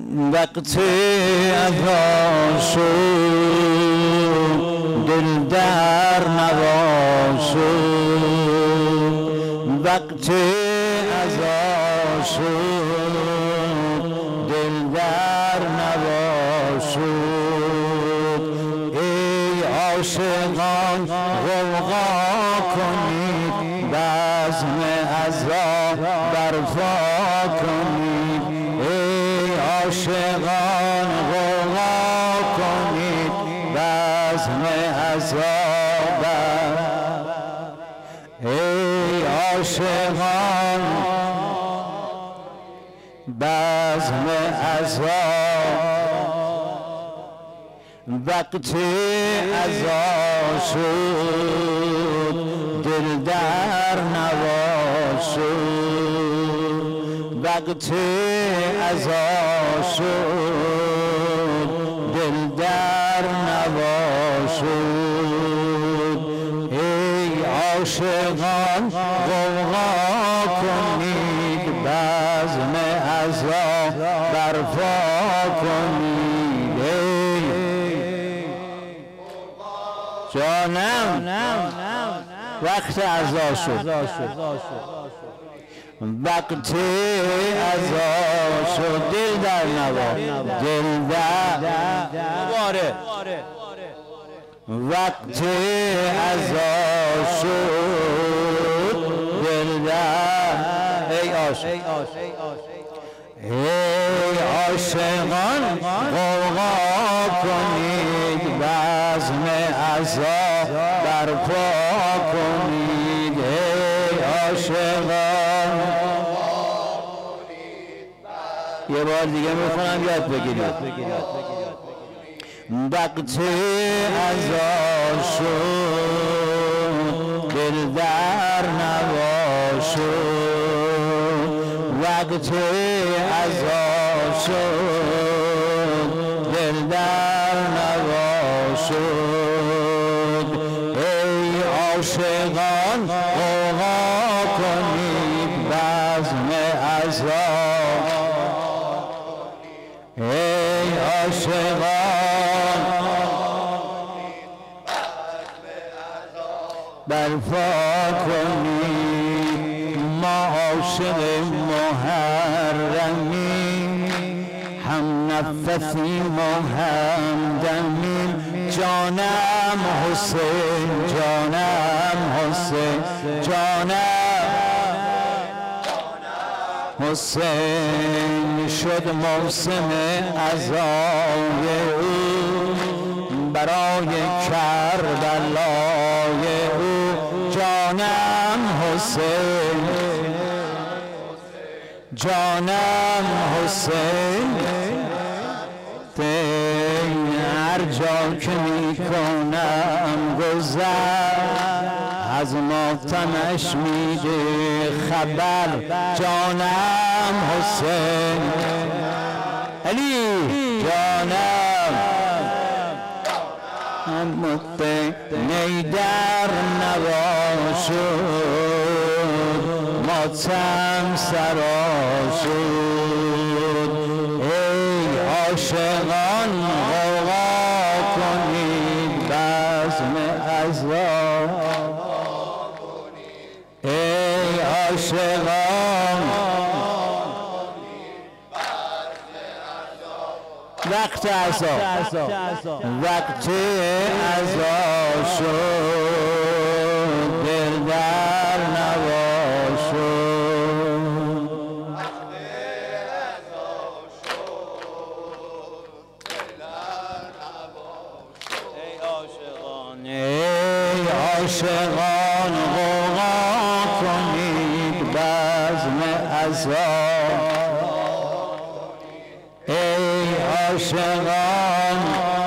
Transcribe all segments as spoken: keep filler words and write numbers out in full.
وقتی ادا شد دل در نوا شد، وقتی ادا شد دل در نوا شد. ای عاشقان غوغا کنید، بزم عزا برپا کنید. ای عاشقان غوغا کنید، بزم عزا برپا. ای عاشقان بزم عزا، وقتی عزا شد دل در نوا شد، وقتی عزا شد دل در نوا شد. ای عاشقان غوغا کنید، بزم عزا برپا کنید. جانم وقت عزا شد، وقتی عزا شد دل در نوا، دل در دوباره. وقتی عزا شد دل در. ای عاشق ای عاشقان غوغا کنید، بزم عزا برپا کنید. ای عاشقان یه بار دیگه میخونم یاد بگیرید. وقتی عزا شد دل در نوا شد، وقتی عزا شد دل در نوا شد. ای عاشقان غوغا کنید، بزم عزا. ای عاشقان برپا کنید. ما عاشق محرمیم، هم نفسیم و هم دمیم. جانم حسین، جانم حسین، جانم حسین. شد موسم عزای او برای کربلای او. جانم حسین، جانم حسین. هر جا که میکنم گذر، از ماتمش میده خبر. جانم حسین علی، جانم مطمئنی در نوا شد، ماتم سرا شد. ای عاشقان غوغا کنید، بزم عزا. ای عاشقان وقت عزا، وقتی عزا شد دل در نوا شد. ای عاشقان، ای عاشقان غوغا کنید، بزم عزا. ای عاشقان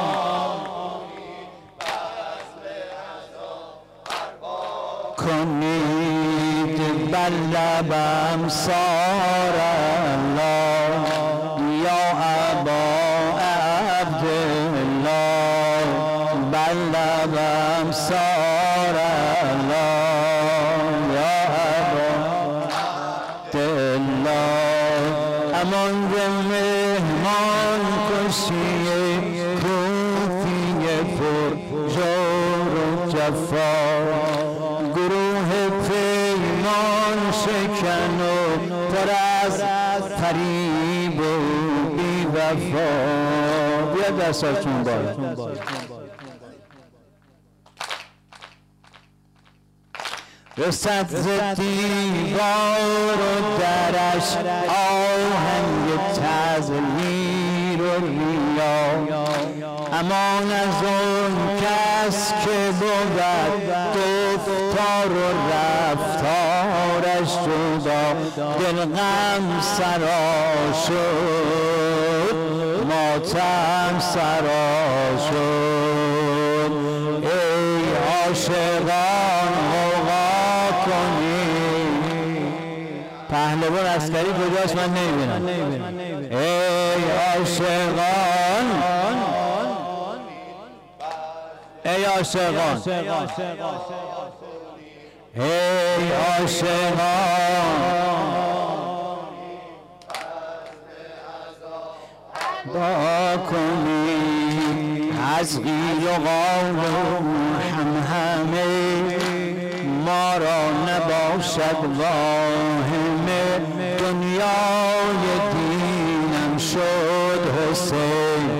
کنید، بر لبم سار الله یا ابا عبدالله. بر لبم سار الله یا ابا عبدالله. امان به مهمان شیعه کوفی پر جور و جفا گروه پیمان شکن و پر از فریب و بی وفا بیا دستاتون بالا رسد ز دیوار و درش آهنگ تزویر و ریا امان از اون کس که بود گفتار و رفتارش جدا دل غم سرا شد ماتم سرا شد ای عاشقان غوغا کنید پهلوان عسکری کجاست من نمیبینم ای عاشقان ای عاشقان ای عاشقان با کنید از قیل و قال و هم همه ما را نباشد واهمه دنیای دینم شد حسین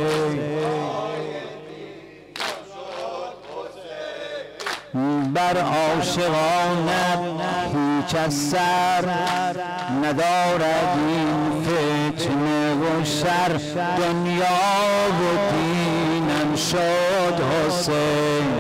بر عاشقانت هیچ اثر ندارد این فتنه و شر دنیا و دینم شد حسین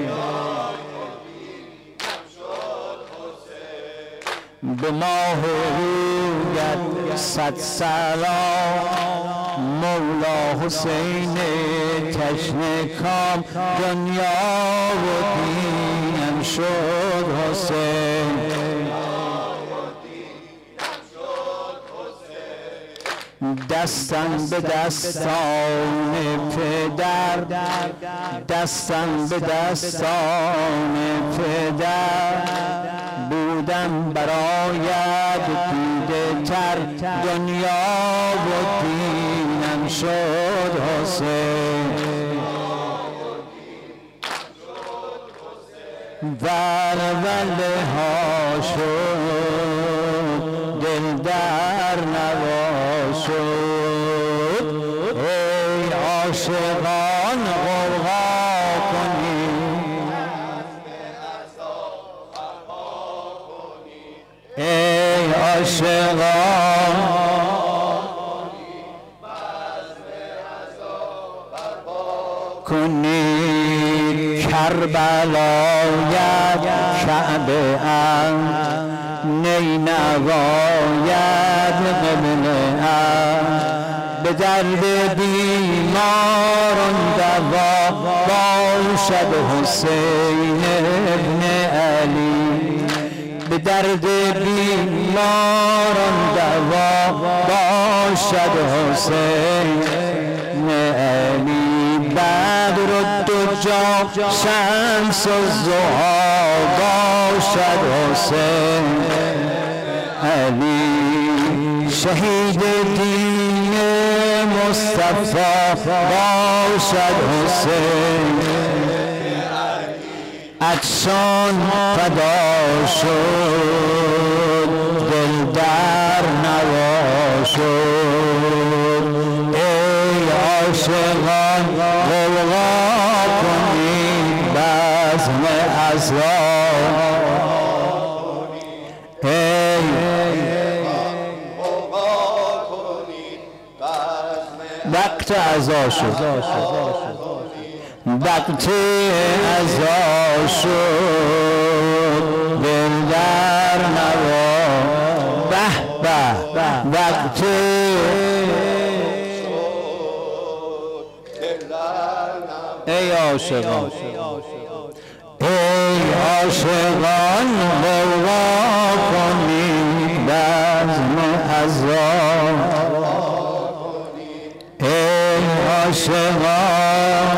به ماه رویت صد سلام مولا حسین تشنه کام دنیا و دینم شد حسین دستم به دستان پدر دستم به دستان پدر بودم برایت دیده تر دنیا و دینم شد حسین ولوله ها شد دل در نوا شد ای عاشقان غوغا کنید ای عاشقان کنید کربلایت کعبه ام نینوایت قبله ام به درد بیماران دوا باشد حسین ابن علی به درد بیماران دوا باشد حسین ابن علی بدر الدجا شمس الضحی باشد حسین علی شهید دین مصطفی باشد حسین عطشان فدا شد دل در نوا شد ای عاشقان غوغا کنید بزم عزا ای وقت عزا شد وقت عزا شد دل در نوا به به وقت ای عاشقان ای عاشقان غوغا کنید بزم عزا ای عاشقان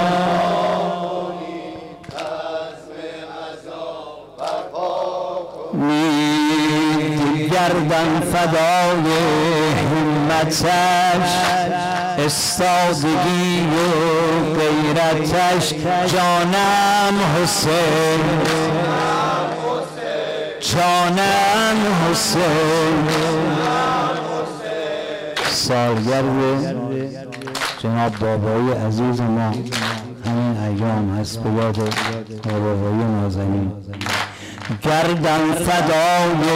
گردن فدای همتش استادگی و غیرتش جانم حسین جانم حسین سالگرد جناب بابایی عزیز ما همین ایام هست به یاد بابایی نازنین گردم فدای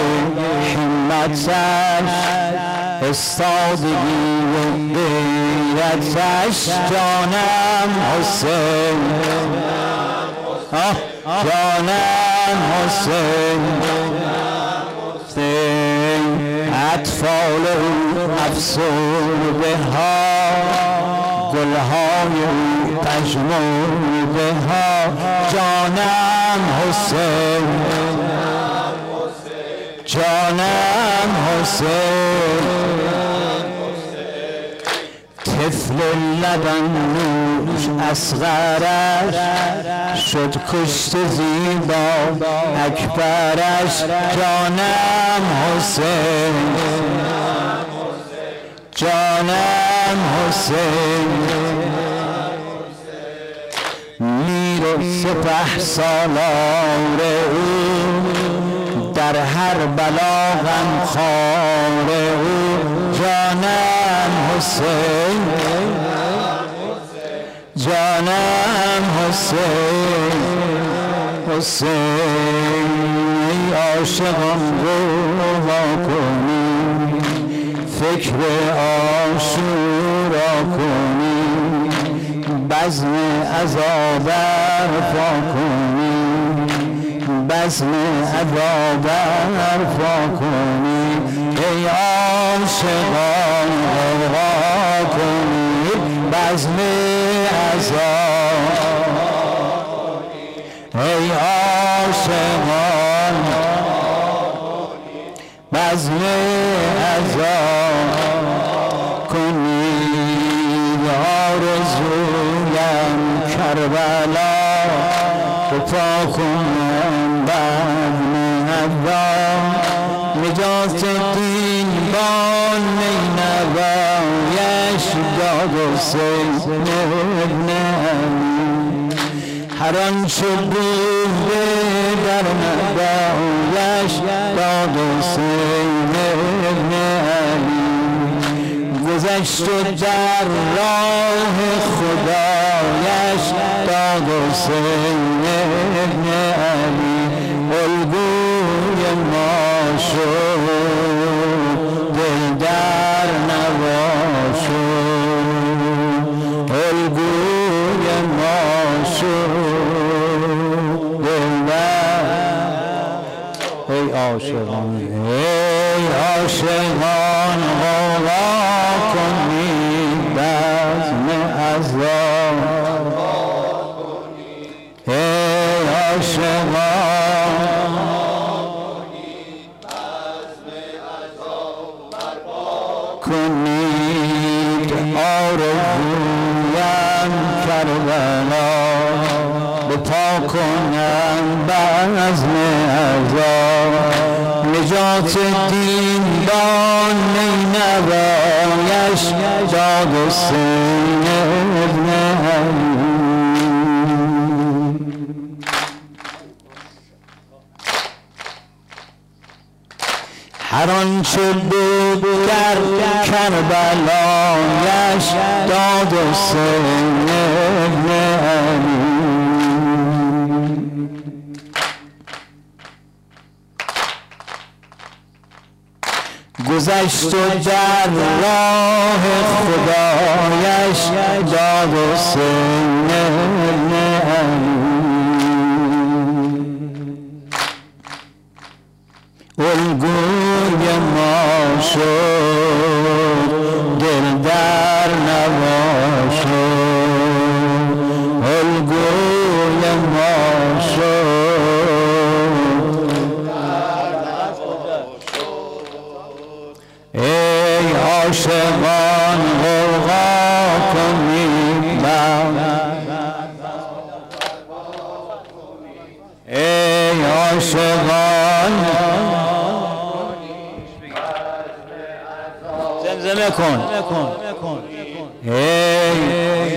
همتش استادگی و غیرتش جانم حسین جانم حسین اطفال او افسرده ها گلهای او پژمرده ها جانم حسین جانم حسین طفل لبن نوش اصغرش شد کشت زیبا اکبرش جانم حسین جانم حسین میر و سپه سالار او در هر بلا غمخوار او جانم حسین جانم حسین حسین ای عاشقان روا کنی فکر عاشورا کنی بزم عذاب برپا کنی بزم عذاب برپا کنی ای عاشقان روا کنی بزم عذاب ای عاشقان بزم عذاب کنید آرزویم کربلا به پا خونم بزم عذاب نجات دین با نینوایش داد حسین ابن علی هر آنچه بوده در ندایش داد حسین ابن علی گذشت و در راه خدایش داد حسین ابن علی الگوی ما شد دل در نوا شد الگوی ما شد دل در ای عاشقان ای عاشقان غوا کنید بزم عذاب ای عاشقان کنید آرزویم کربلا به پا کنم بزم عذاب نجات دین با نینوایش داد حسین ابن علی هر آنچه بود در کربلایش داد حسین ابن علی گذشت و در راه خدایش داد حسین ابن علی الگوی ما شد دل در نوا شد الگوی ما شد ای عاشقان غوغا کنید ای عاشقان زمزمه کن هی